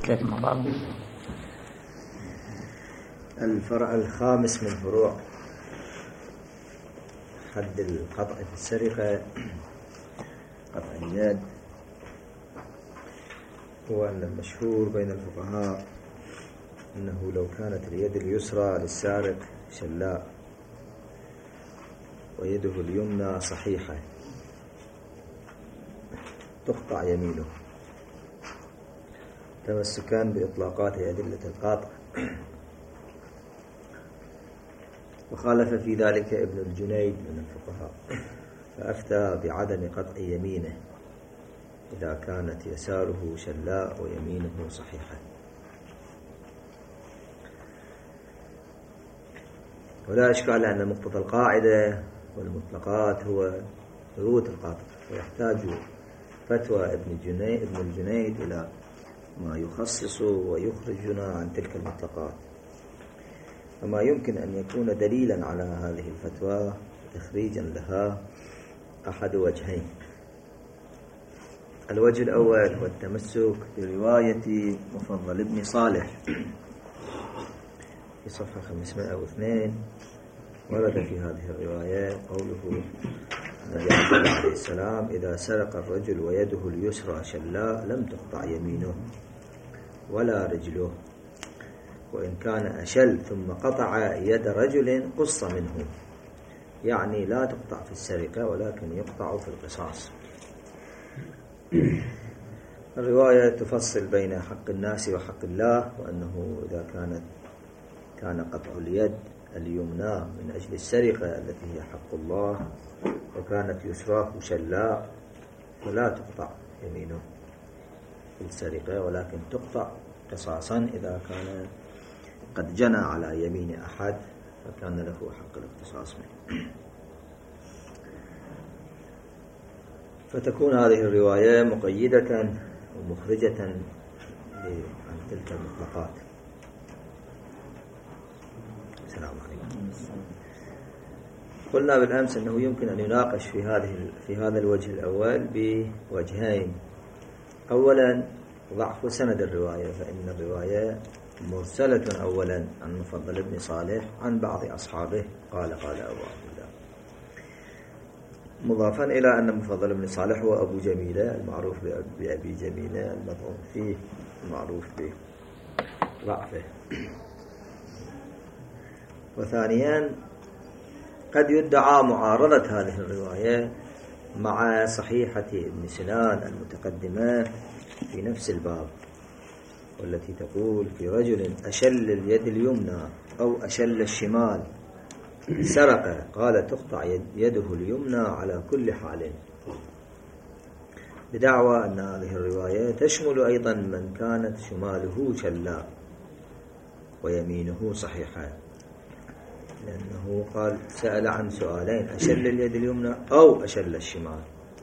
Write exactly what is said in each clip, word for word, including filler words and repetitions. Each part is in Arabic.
كيف مع بعض؟ الفرع الخامس من فروع حد القطع في السرقة قطع اليد هو أن المشهور بين الفقهاء أنه لو كانت اليد اليسرى للسارق شلاء ويده اليمنى صحيحة تقطع يمينه تمسكا بإطلاقات أدلة القاطع. وخالف في ذلك ابن الجنيد من الفقهاء فأفتى بعدم قطع يمينه إذا كانت يساره شلاء ويمينه صحيحة. ولا إشكال أن مقتضى القاعدة والمطلقات هو ثبوت القاطع، ويحتاج فتوى ابن الجنيد, ابن الجنيد إلى ما يخصص ويخرجنا عن تلك المطلقات، فما يمكن أن يكون دليلا على هذه الفتوى تخريجا لها أحد وجهين. الوجه الأول هو التمسك برواية مفضل بن صالح في صفحة خمسمائة واثنين. ورد في هذه الرواية قوله النبي عليه السلام: إذا سرق الرجل ويده اليسرى شلاء لم تقطع يمينه ولا رجله، وإن كان أشل ثم قطع يد رجل قص منه، يعني لا تقطع في السرقة ولكن يقطع في القصاص. الرواية تفصل بين حق الناس وحق الله، وأنه إذا كانت كان قطع اليد اليمنى من أجل السرقة التي هي حق الله وكانت يسراه شلاء فلا تقطع يمينه في السرقة، ولكن تقطع قصاصا إذا كان قد جنى على يمين أحد فكان له حق الاقتصاص منه. فتكون هذه الرواية مقيدة ومخرجة عن تلك المطلقات. السلام عليكم. قلنا بالأمس أنه يمكن أن يناقش في هذه في هذا الوجه الأول بوجهين. أولا ضعف سند الرواية، فإن الرواية مرسلة أولا عن مفضل بن صالح عن بعض أصحابه قال قال أبو عبد الله، مضافا إلى أن مفضل بن صالح هو أبو جميلة المعروف بأبي جميلة المطعون فيه المعروف بضعفه. وثانيا قد يدعى معارضة هذه الرواية مع صحيحة ابن سنان المتقدمة في نفس الباب، والتي تقول: في رجل أشل اليد اليمنى أو أشل الشمال سرق قال تقطع يده اليمنى على كل حال، بدعوى أن هذه الرواية تشمل أيضا من كانت شماله شلاء ويمينه صحيحة، لأنه قال سأل عن سؤالين: أشل اليد اليمنى أو أشل الشمال،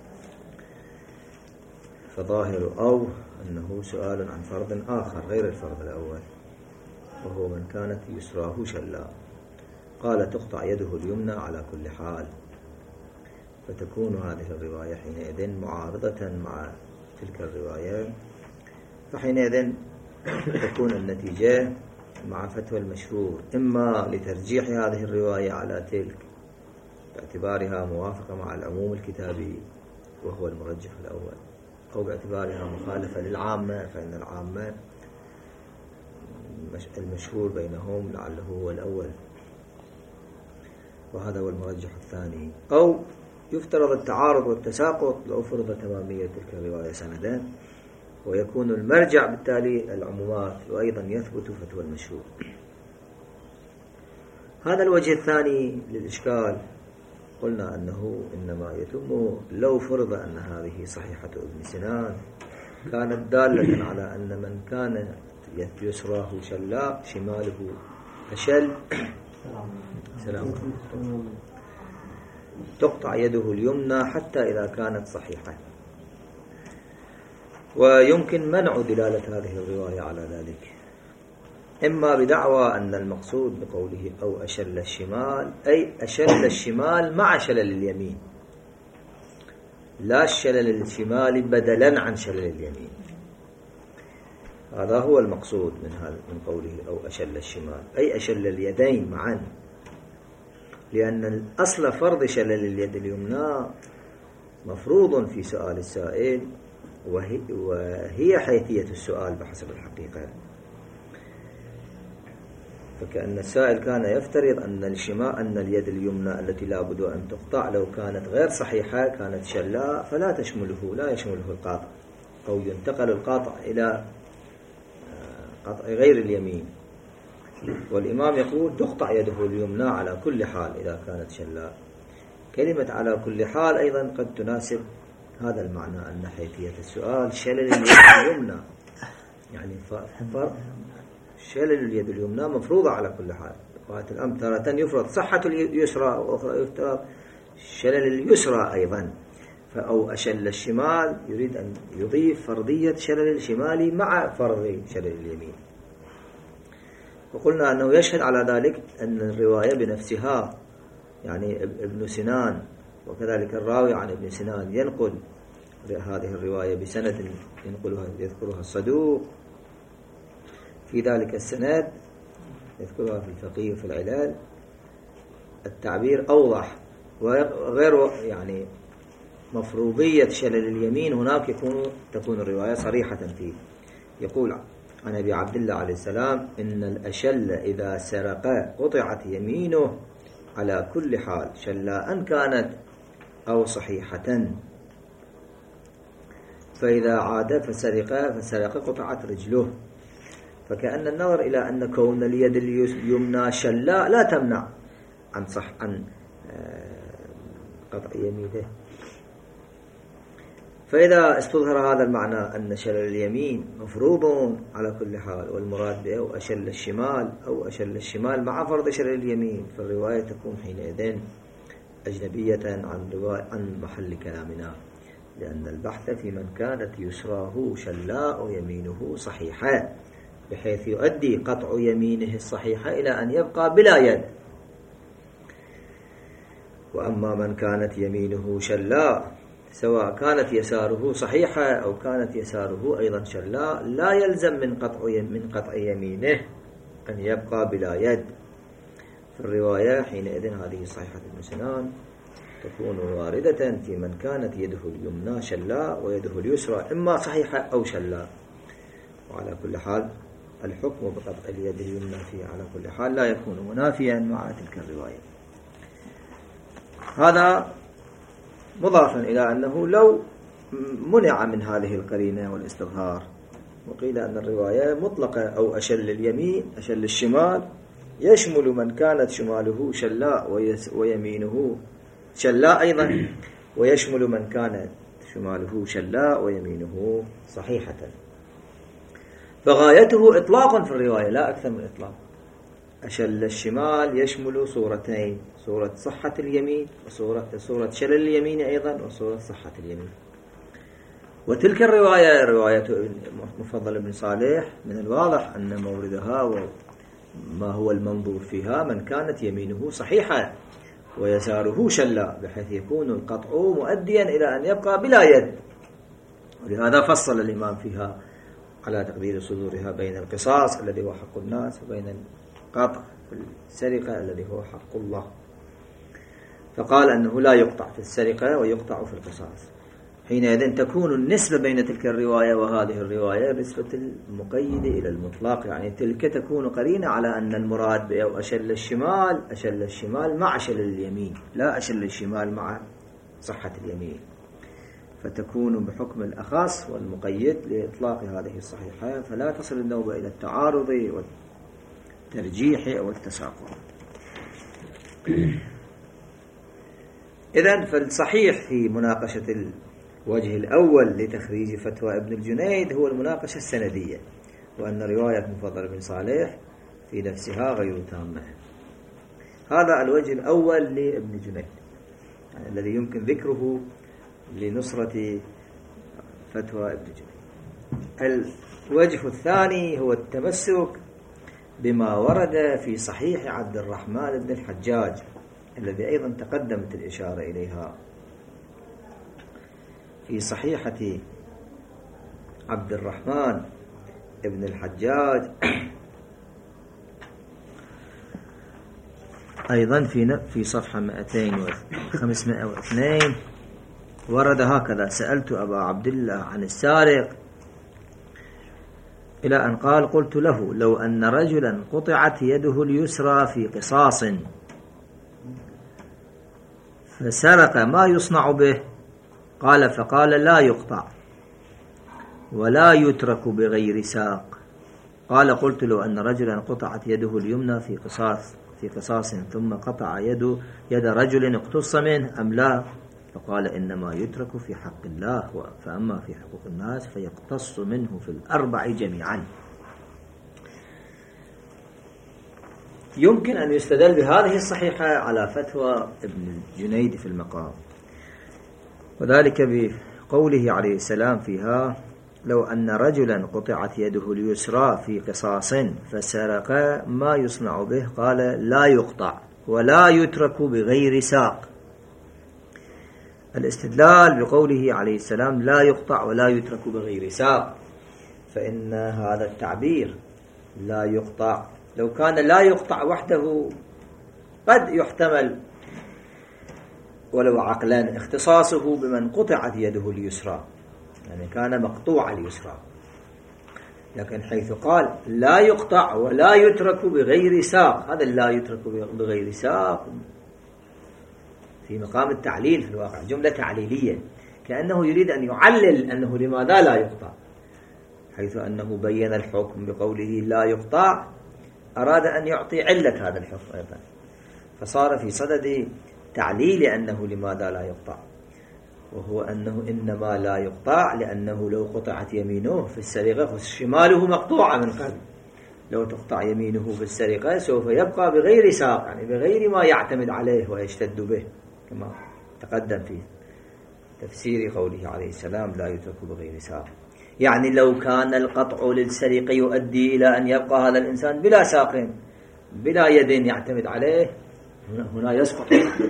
فظاهر أو أنه سؤال عن فرض آخر غير الفرض الأول، وهو من كانت يسراه شلاء قال تقطع يده اليمنى على كل حال. فتكون هذه الرواية حينئذ معارضة مع تلك الرواية، فحينئذ تكون النتيجة مع فتوى المشهور إما لترجيح هذه الرواية على تلك باعتبارها موافقة مع العموم الكتابي وهو المرجح الأول، أو باعتبارها مخالفة للعامة، فإن العامة المشهور بينهم لعله هو الأول، وهذا هو المرجح الثاني. أو يفترض التعارض والتساقط لو فرض تمامية تلك الرواية سندا، ويكون المرجع بالتالي العمومات، وأيضا يثبت فتوى المشهور. هذا الوجه الثاني للإشكال قلنا أنه إنما يتم لو فرض أن هذه صحيحة ابن سنان كانت دالة على أن من كان يسراه شلاء شماله أشل سلام تقطع يده اليمنى حتى إذا كانت صحيحة. ويمكن منع دلالة هذه الرواية على ذلك، إما بدعوى أن المقصود بقوله أو أشل الشمال أي أشل الشمال مع شلل اليمين، لا الشلل الشمال بدلا عن شلل اليمين، هذا هو المقصود من هذا من قوله أو أشل الشمال، أي أشل اليدين معا، لأن الأصل فرض شلل اليد اليمنى مفروض في سؤال السائل، وهي, وهي حيثية السؤال بحسب الحقيقة. فكأن السائل كان يفترض أن الشمال أن اليد اليمنى التي لا بد أن تقطع لو كانت غير صحيحة كانت شلاء فلا تشمله لا يشمله القاطع، أو ينتقل القاطع إلى قطع غير اليمين. والإمام يقول تقطع يده اليمنى على كل حال إذا كانت شلاء. كلمة على كل حال أيضا قد تناسب هذا المعنى، أن حيثية السؤال شلل اليد اليمنى، يعني فرق شلل اليد اليمنى مفروضة على كل حال. وقت الأمر تارة يفرض صحة اليسرى وأخرى يفترض شلل اليسرى أيضا. فأو أشل الشمال يريد أن يضيف فرضية شلل الشمال مع فرض شلل اليمين. وقلنا أنه يشهد على ذلك أن الرواية بنفسها، يعني ابن سنان وكذلك الراوي عن ابن سنان ينقل هذه الرواية بسند ينقلها يذكرها الصدوق في ذلك السند، يذكرها في الفقيه في العلال. التعبير أوضح، وغير يعني مفروضية شلل اليمين هناك يكون تكون الرواية صريحة فيه. يقول عن أبي عبد الله عليه السلام إن الأشل إذا سرق قطعت يمينه على كل حال شلاء كانت أو صحيحة، فإذا عاد فسرق فسرق قطعت رجله. فكأن النظر إلى أن كون اليد اليمنى شلاء لا تمنع عن صح عن قطع يمينه. فإذا استظهر هذا المعنى أن شلل اليمين مفروض على كل حال، والمراد به أو أشل الشمال أو أشل الشمال مع فرض شلل اليمين، فالرواية تكون حينئذ أجنبية عن رواية عن محل كلامنا، لأن البحث في من كانت يسراه شلاء ويمينه صحيحة، بحيث يؤدي قطع يمينه الصحيحة إلى أن يبقى بلا يد. وأما من كانت يمينه شلاء سواء كانت يساره صحيحة أو كانت يساره أيضا شلاء لا يلزم من قطع من قطع يمينه أن يبقى بلا يد. في الرواية حينئذ هذه صحيحة ابن سنان تكون واردة في من كانت يده اليمنى شلاء ويده اليسرى إما صحيحة أو شلاء. وعلى كل حال الحكم بقطع اليد اليمنى فيه على كل حال لا يكون منافيا مع تلك الرواية. هذا مضافا إلى أنه لو منع من هذه القرينة والاستظهار وقيل أن الرواية مطلقة أو أشل اليمين أشل الشمال يشمل من كانت شماله شلاء ويمينه شلاء أيضا، ويشمل من كانت شماله شلاء ويمينه صحيحة. فغايته إطلاق في الرواية لا أكثر من إطلاق. أشل الشمال يشمل صورتين، صورة صحة اليمين وصورة صورة شلل اليمين أيضا وصورة صحة اليمين. وتلك الرواية رواية مفضل بن صالح من الواضح أن موردها وما هو المنظور فيها من كانت يمينه صحيحة ويساره شلاء، بحيث يكون القطع مؤديا إلى أن يبقى بلا يد. ولهذا فصل الإمام فيها على تقدير صدورها بين القصاص الذي هو حق الناس وبين القطع في السرقة الذي هو حق الله. فقال أنه لا يقطع في السرقة ويقطع في القصاص. حينئذ تكون النسبة بين تلك الرواية وهذه الرواية نسبة المقيد إلى المطلق، يعني تلك تكون قرينة على أن المراد بأو أشل الشمال أشل الشمال مع أشل اليمين لا أشل الشمال مع صحة اليمين، فتكون بحكم الأخص والمقيد لإطلاق هذه الصحيحة، فلا تصل النوبة إلى التعارض والترجيح والتساقط. إذن فالصحيح في مناقشة الوجه الأول لتخريج فتوى ابن الجنيد هو المناقشة السندية، وأن رواية مفضل بن صالح في نفسها غير تامة. هذا الوجه الأول لابن الجنيد يعني الذي يمكن ذكره لنصرة فتوى ابن الجنيد. الوجه الثاني هو التمسك بما ورد في صحيح عبد الرحمن بن الحجاج الذي أيضا تقدمت الإشارة إليها. في صحيحة عبد الرحمن ابن الحجاج أيضا في في صفحة مئتين وخمسمائة واثنين ورد هكذا: سألت أبا عبد الله عن السارق، إلى أن قال: قلت له: لو أن رجلا قطعت يده اليسرى في قصاص فسرق ما يصنع به؟ قال: فقال: لا يقطع ولا يترك بغير ساق. قال: قلت: لو أن رجلا قطعت يده اليمنى في قصاص في قصاص ثم قطع يد يد رجل اقتص منه أم لا؟ فقال: إنما يترك في حق الله، فأما في حقوق الناس فيقتص منه في الأربع جميعا. يمكن أن يستدل بهذه الصحيحة على فتوى ابن الجنيد في المقام، وذلك بقوله عليه السلام فيها: لو أن رجلا قطعت يده اليسرى في قصاص فسرق ما يصنع به؟ قال: لا يقطع ولا يترك بغير ساق. الاستدلال بقوله عليه السلام لا يقطع ولا يترك بغير ساق، فإن هذا التعبير لا يقطع لو كان لا يقطع وحده قد يحتمل ولو عقلا اختصاصه بمن قطعت يده اليسرى، يعني كان مقطوع اليسرى، لكن حيث قال لا يقطع ولا يترك بغير ساق، هذا لا يترك بغير ساق في مقام التعليل في الواقع، جملة تعليلية، كأنه يريد أن يعلل أنه لماذا لا يقطع، حيث أنه بين الحكم بقوله لا يقطع، أراد أن يعطي علة هذا الحكم أيضا، فصار في صدد تعليل أنه لماذا لا يقطع، وهو أنه إنما لا يقطع لأنه لو قطعت يمينه في السرقة شماله مقطوعة من قبل، لو تقطع يمينه في السرقة سوف يبقى بغير ساق، يعني بغير ما يعتمد عليه ويشتد به، كما تقدم في تفسير قوله عليه السلام لا يترك بغير ساق. يعني لو كان القطع للسرقة يؤدي إلى أن يبقى هذا الإنسان بلا ساق بلا يد يعتمد عليه، هنا يسقط.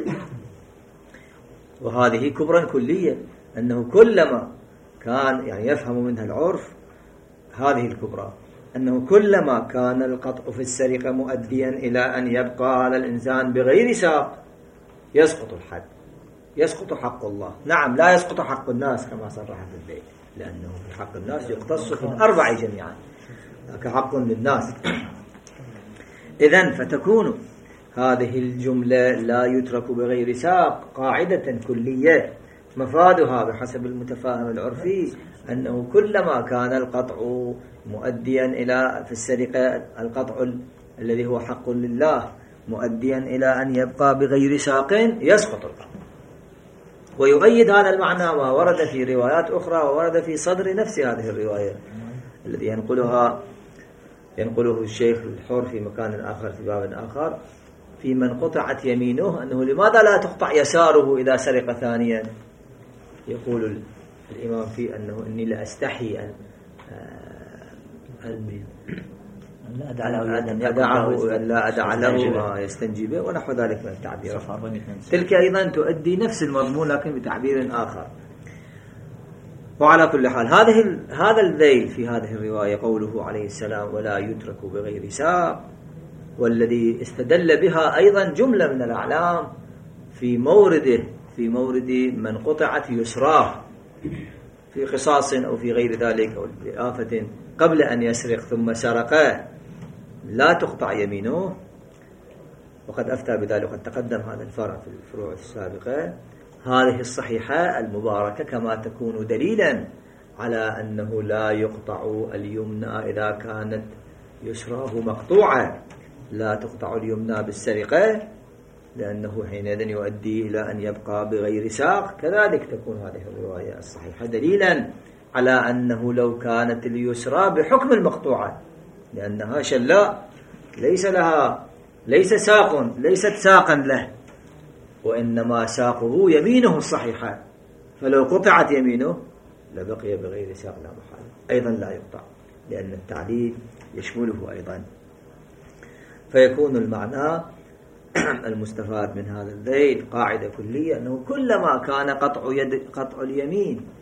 وهذه كبرى كلية، أنه كلما كان يعني يفهم منها العرف هذه الكبرى، أنه كلما كان القطع في السرقة مؤديا إلى أن يبقى هذا الإنسان بغير ساق يسقط الحد، يسقط حق الله. نعم لا يسقط حق الناس كما صرح في البيت، لأنه في حق الناس يقتص في الأربع جميعا، ذاك حق للناس. إذن فتكون هذه الجملة لا يترك بغير ساق قاعدة كلية، مفادها بحسب المتفاهم العرفي أنه كلما كان القطع مؤديا إلى في السرقة القطع الذي هو حق لله مؤديا إلى أن يبقى بغير ساق يسقط القطع. ويؤيد هذا المعنى ما ورد في روايات أخرى وورد في صدر نفس هذه الرواية الذي ينقلها ينقله الشيخ الحر في مكان آخر في باب آخر في من قطعت يمينه، أنه لماذا لا تقطع يساره إذا سرق ثانيا؟ يقول الإمام فيه أنه إني لأستحي أن أن أدعه أن لا أدع له ما يستنجي به ونحو ذلك من التعبير. تلك أيضا تؤدي نفس المضمون لكن بتعبير آخر. وعلى كل حال هذه هذا الذيل في هذه الرواية قوله عليه السلام ولا يترك بغير ساق، والذي استدل بها أيضا جملة من الأعلام في مورده في مورد من قطعت يسراه في قصاص أو في غير ذلك أو بآفة قبل أن يسرق ثم سرق لا تقطع يمينه، وقد أفتى بذلك وقد تقدم هذا الفرع في الفروع السابقة. هذه الصحيحة المباركة كما تكون دليلا على أنه لا يقطع اليمنى إذا كانت يسراه مقطوعة، لا تقطع اليمنى بالسرقة لأنه حينئذ يؤدي إلى أن يبقى بغير ساق. كذلك تكون هذه الرواية الصحيحة دليلا على أنه لو كانت اليسرى بحكم المقطوعة لأنها شلاء ليس لها ليس ساق ليست ساقا له، وإنما ساقه يمينه الصحيحة، فلو قطعت يمينه لبقي بغير ساق لا محالة، أيضا لا يقطع لأن التعليل يشمله أيضا. فيكون المعنى المستفاد من هذا الذيل قاعدة كلية أنه كلما كان قطع يد قطع اليمين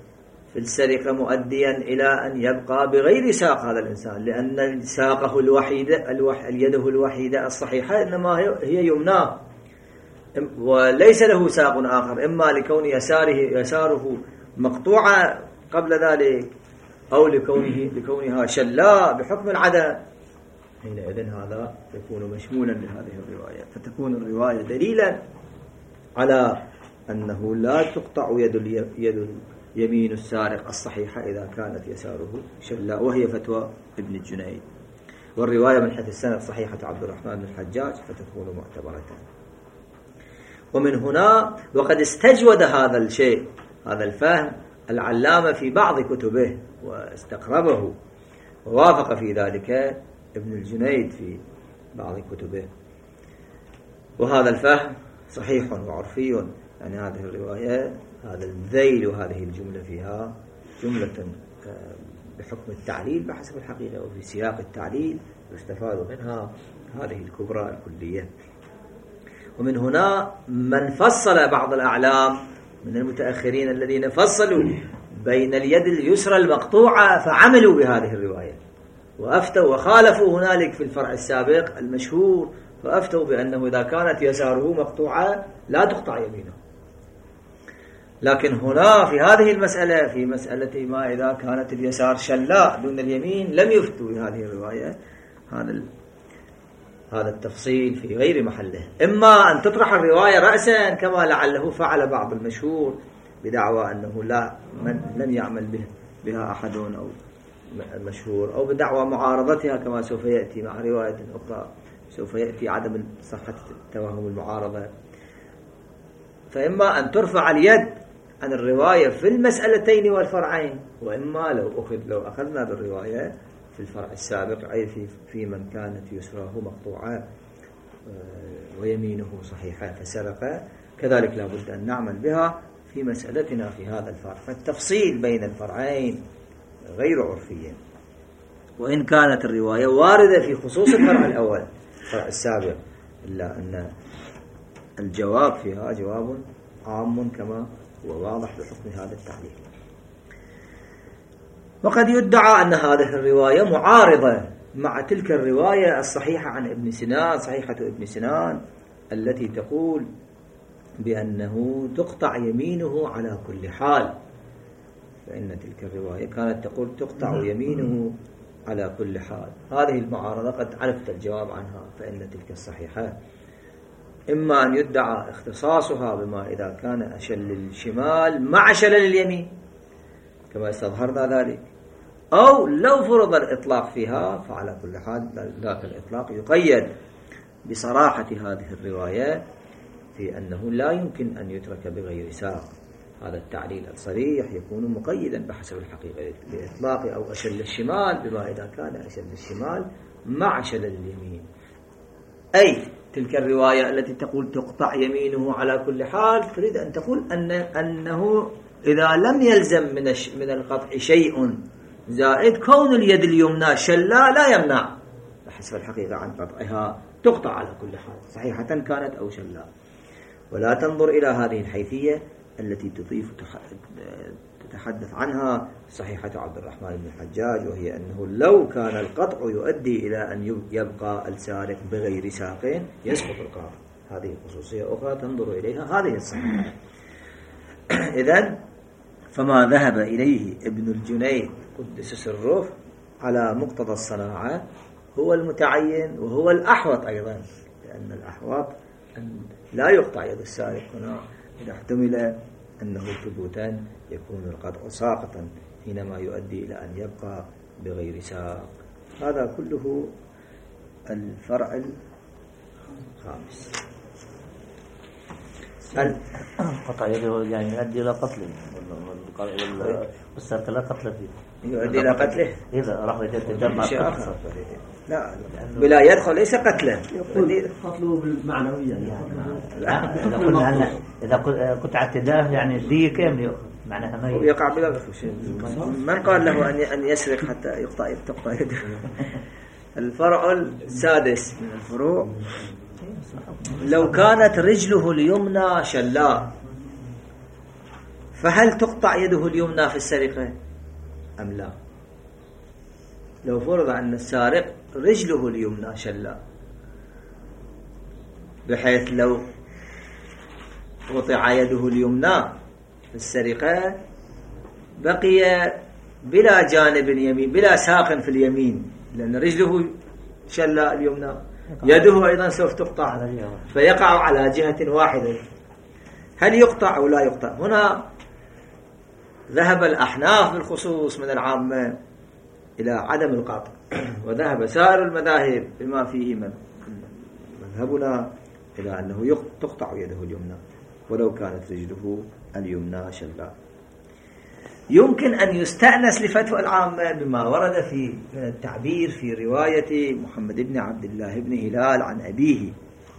في السرقة مؤديا إلى أن يبقى بغير ساق هذا الإنسان، لأن ساقه الوحيدة الوح... اليده الوحيدة الصحيحة إنما هي يمناه، وليس له ساق آخر، إما لكون يساره يساره مقطوعة قبل ذلك، أو لكونه لكونها شلاء بحكم العدم. حينئذ هذا يكون مشمولا لهذه الرواية، فتكون الرواية دليلا على أنه لا تقطع يد يد يمين السارق الصحيحة إذا كانت يساره شلاء، وهي فتوى ابن الجنيد. والرواية من حيث السند صحيحة عبد الرحمن بن الحجاج فتكون معتبرة. ومن هنا وقد استجود هذا الشيء هذا الفهم العلامة في بعض كتبه واستقربه، ووافق في ذلك ابن الجنيد في بعض كتبه. وهذا الفهم صحيح وعرفي، يعني هذه الرواية هذا الذيل وهذه الجملة فيها جملة بحكم التعليل بحسب الحقيقة، وفي سياق التعليل يستفاد منها هذه الكبرى الكلية. ومن هنا من فصل بعض الأعلام من المتأخرين الذين فصلوا بين اليد اليسرى المقطوعة فعملوا بهذه الرواية وأفتوا، وخالفوا هنالك في الفرع السابق المشهور فأفتوا بأنه إذا كانت يساره مقطوعة لا تقطع يمينه. لكن هنا في هذه المسألة في مسألة ما إذا كانت اليسار شلاء دون اليمين لم يفتوا بهذه الرواية. هذا هذا التفصيل في غير محله. إما أن تطرح الرواية رأسا كما لعله فعل بعض المشهور بدعوى أنه لا من لم يعمل به بها أحد أو مشهور، أو بدعوى معارضتها كما سوف يأتي مع رواية أخرى سوف يأتي عدم صحة توهم المعارضة. فإما أن ترفع اليد عن الرواية في المسألتين والفرعين، وإما لو أخذ لو أخذنا بالرواية في الفرع السابق أي في في من كانت يسراه مقطوعة ويمينه صحيحة فسرق، كذلك لا بد أن نعمل بها في مسألتنا في هذا الفرع. فالتفصيل بين الفرعين غير عرفي، وإن كانت الرواية واردة في خصوص الفرع الأول الفرع السابق، إلا أن الجواب فيها جواب عام كما هو واضح بحكم هذا التعليل. وقد يدعى أن هذه الرواية معارضة مع تلك الرواية الصحيحة عن ابن سنان صحيحة ابن سنان التي تقول بأنه تقطع يمينه على كل حال، فإن تلك الرواية كانت تقول تقطع يمينه على كل حال. هذه المعارضة قد عرفت الجواب عنها، فإن تلك الصحيحة إما أن يدعى اختصاصها بما إذا كان أشل الشمال مع شلل اليمين كما استظهرنا ذلك، أو لو فرض الإطلاق فيها فعلى كل حال ذاك الإطلاق يقيد بصراحة هذه الرواية في أنه لا يمكن أن يترك بغير ساق. هذا التعليل الصريح يكون مقيدا بحسب الحقيقة بإطلاق أو أشل الشمال بما إذا كان أشل الشمال مع شلل اليمين، أي تلك الرواية التي تقول تقطع يمينه على كل حال تريد أن تقول أن أنه إذا لم يلزم من من القطع شيء زائد كون اليد اليمنى شلا لا يمنع بحسب الحقيقة عن قطعها، تقطع على كل حال صحيحة كانت أو شلا. ولا تنظر إلى هذه الحيثية التي تضيف تتحدث عنها صحيحة عبد الرحمن بن الحجاج، وهي أنه لو كان القطع يؤدي إلى أن يبقى السارق بغير ساق يسقط القطع. هذه خصوصية أخرى تنظر إليها هذه الصحيحة. إذن فما ذهب إليه ابن الجنيد قدس سره على مقتضى الصناعة هو المتعين وهو الأحوط أيضا، لأن الأحوط أن لا يقطع يد السارق هنا إذا احتمل أنه ثبوتا يكون القطع ساقطا حينما يؤدي إلى أن يبقى بغير ساق. هذا كله الفرع الخامس. قطع يده يعني يؤدي إلى قتله والسرقة لا قتل فيه، يؤدي إلى قتله إذا راح يتجمع لا بلا يدخل ليس قتلا، يقول قتله بالمعنوية يعني. إذا قلنا إذا قطعت يداه يعني الدية كاملة معناها ما يقع بلا غفوش. من قال له أن أن يسرق حتى يقطع تقطع يده؟ الفرع السادس من الفروع، لو كانت رجله اليمنى شلاء فهل تقطع تقطع يده اليمنى في السرقة أم لا؟ لو فرض أن السارق رجله اليمنى شلاء، بحيث لو قطع يده اليمنى في السرقة بقي بلا جانب يمين، بلا ساق في اليمين، لأن رجله شلاء اليمنى، يده أيضا سوف تقطع، فيقع على جهة واحدة. هل يقطع أو لا يقطع؟ هنا ذهب الأحناف بالخصوص من العامة إلى عدم القطع، وذهب سائر المذاهب بما فيه من مذهبنا إلى أنه تقطع يده اليمنى ولو كانت رجله اليمنى شلاء. يمكن أن يستأنس لفتوى العامة بما ورد في التعبير في رواية محمد بن عبد الله بن هلال عن أبيه.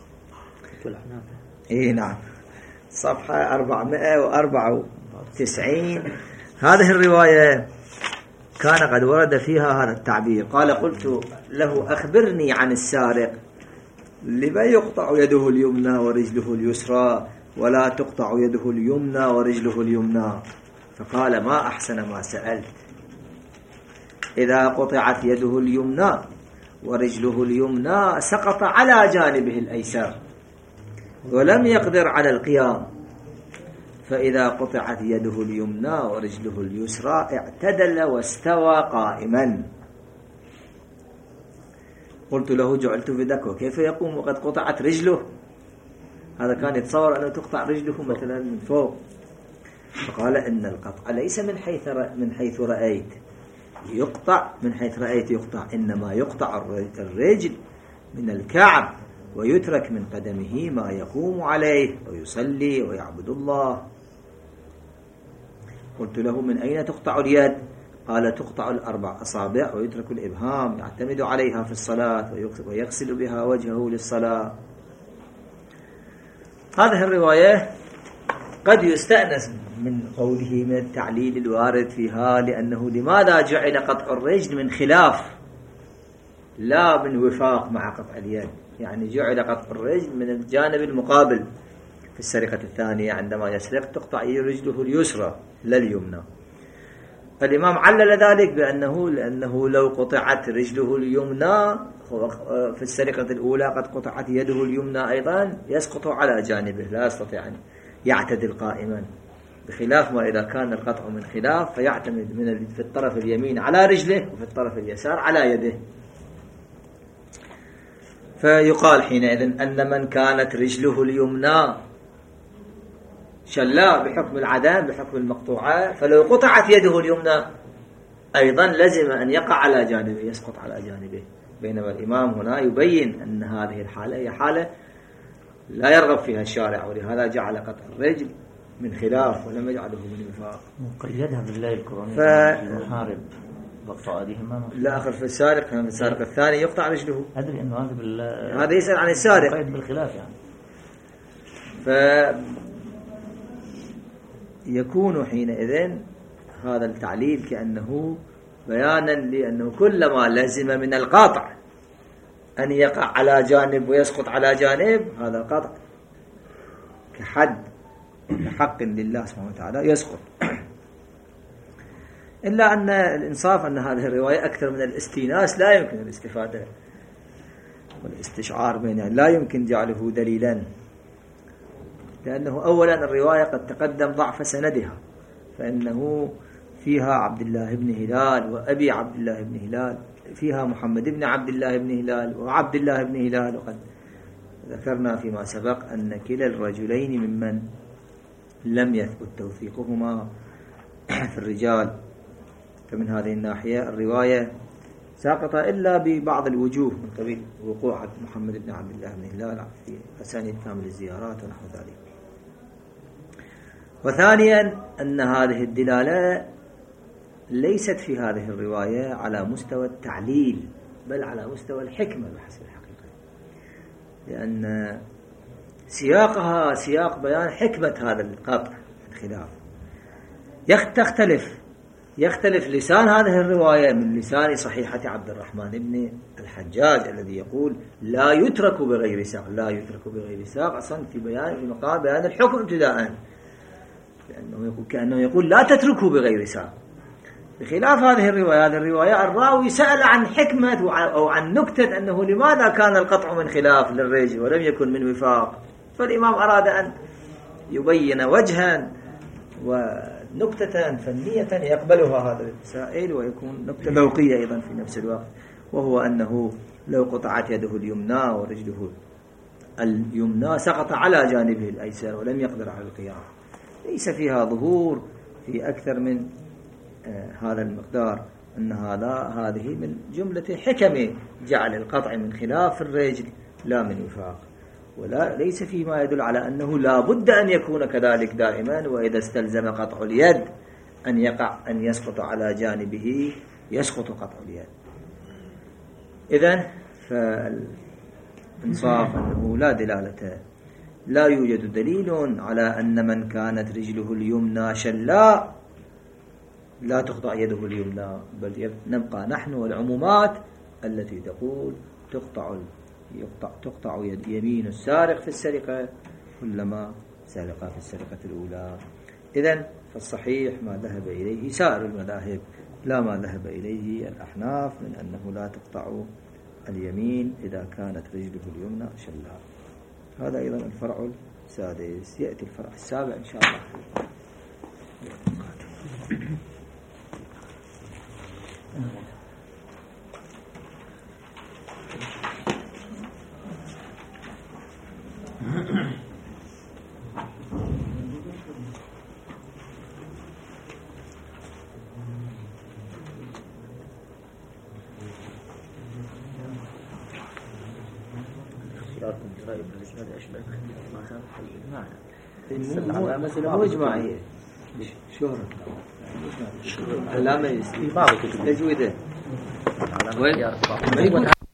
إيه نعم، صفحة أربعمائة وأربعة وتسعين. هذه الرواية كان قد ورد فيها هذا التعبير. قال: قلت له: أخبرني عن السارق، لما يقطع يده اليمنى ورجله اليسرى ولا تقطع يده اليمنى ورجله اليمنى؟ فقال: ما أحسن ما سألت. إذا قطعت يده اليمنى ورجله اليمنى سقط على جانبه الأيسر ولم يقدر على القيام، فإذا قطعت يده اليمنى ورجله اليسرى اعتدل واستوى قائما. قلت له: جعلت فدك، وكيف يقوم وقد قطعت رجله؟ هذا كان يتصور أنه تقطع رجله مثلا من فوق. فقال: إن القطع ليس من حيث من حيث رأيت يقطع، من حيث رأيت يقطع، إنما يقطع الرجل من الكعب ويترك من قدمه ما يقوم عليه ويصلي ويعبد الله. قلت له: من أين تقطع اليد؟ قال: تقطع الأربع أصابع ويترك الإبهام يعتمد عليها في الصلاة ويغسل بها وجهه للصلاة. هذه الرواية قد يستأنس من قوله من التعليل الوارد فيها، لأنه لماذا جعل قطع الرجل من خلاف لا من وفاق مع قطع اليد؟ يعني جعل قطع الرجل من الجانب المقابل. في السرقة الثانية عندما يسرق تقطع رجله اليسرى لا اليمنى. فالإمام علل ذلك بأنه لأنه لو قطعت رجله اليمنى في السرقة الأولى قد قطعت يده اليمنى أيضا يسقط على جانبه، لا يستطيع أن يعتدل قائما، بخلاف ما إذا كان القطع من خلاف فيعتمد من في الطرف اليمين على رجله وفي الطرف اليسار على يده. فيقال حينئذ أن من كانت رجله اليمنى شلاء بحكم العدم بحكم المقطوعة، فلو قطعت يده اليمنى أيضا لزم أن يقع على جانبه، يسقط على جانبه. بينما الإمام هنا يبين أن هذه الحالة هي حالة لا يرغب فيها الشارع، ولهذا جعل قطع الرجل من خلاف ولم يجعله من وفاق. وقيدها بالله الكروني ف... المحارب وقطعاتهما. لا آخر في السارق، في السارق الثاني يقطع رجله. أدري أنه هذا بال هذا يسأل عن السارق قيد بالخلاف يعني. ف يكون حينئذ هذا التعليل كأنه بيانا لأنه كلما لزم من القطع أن يقع على جانب ويسقط على جانب، هذا القطع كحد كحق لله سبحانه وتعالى يسقط. إلا أن الإنصاف أن هذه الرواية أكثر من الاستئناس لا يمكن الاستفادة والاستشعار بينها، لا يمكن جعله دليلا، لأنه أولا الرواية قد تقدم ضعف سندها، فإنه فيها عبد الله بن هلال وأبي عبد الله بن هلال، فيها محمد بن عبد الله بن هلال وعبد الله بن هلال، وقد ذكرنا فيما سبق أن كلا الرجلين ممن لم يثبت توثيقهما في الرجال. فمن هذه الناحية الرواية ساقط إلا ببعض الوجوه من قبيل وقوع محمد بن عبد الله بن هلال في أسانيد كامل الزيارات ونحو ذلك. وثانيا أن هذه الدلالة ليست في هذه الرواية على مستوى التعليل بل على مستوى الحكمة بحسب الحقيقة، لأن سياقها سياق بيان حكمة هذا القطع الخلاف. تختلف يختلف لسان هذه الرواية من لسان صحيحة عبد الرحمن بن الحجاج الذي يقول لا يترك بغير ساق، لا يترك بغير ساق أصلا في بيان في مقام بيان الحكم ابتداء، لأنه يقول كأنه يقول لا تتركه بغير سبب، بخلاف هذه الرواية. هذه الرواية الراوي سأل عن حكمة أو عن نكتة أنه لماذا كان القطع من خلاف للرجل ولم يكن من وفاق، فالإمام أراد أن يبين وجها ونكتة فنية يقبلها هذا السائل ويكون نكتة ذوقية أيضا في نفس الوقت، وهو أنه لو قطعت يده اليمنى ورجله اليمنى سقط على جانبه الأيسر ولم يقدر على القيام. ليس فيها ظهور في أكثر من آه هذا المقدار، أن هذا هذه من جملة حكم جعل القطع من خلاف الرجل لا من وفاق، ولا ليس فيما يدل على أنه لا بد أن يكون كذلك دائما، وإذا استلزم قطع اليد أن يقع أن يسقط على جانبه يسقط قطع اليد. إذن فالإنصاف أنه لا دلالة لا يوجد دليل على أن من كانت رجله اليمنى شلاء لا تقطع يده اليمنى، بل نبقى نحن والعمومات التي تقول تقطع يقطع تقطع يد يمين السارق في السرقة كلما سرق في السرقة الأولى. إذن فالصحيح ما ذهب إليه سائر المذاهب، لا ما ذهب إليه الأحناف من أنه لا تقطع اليمين إذا كانت رجله اليمنى شلاء. هذا أيضا الفرع السادس. يأتي الفرع السابع إن شاء الله. مسألة إجماعية شهرة علامة تجويده.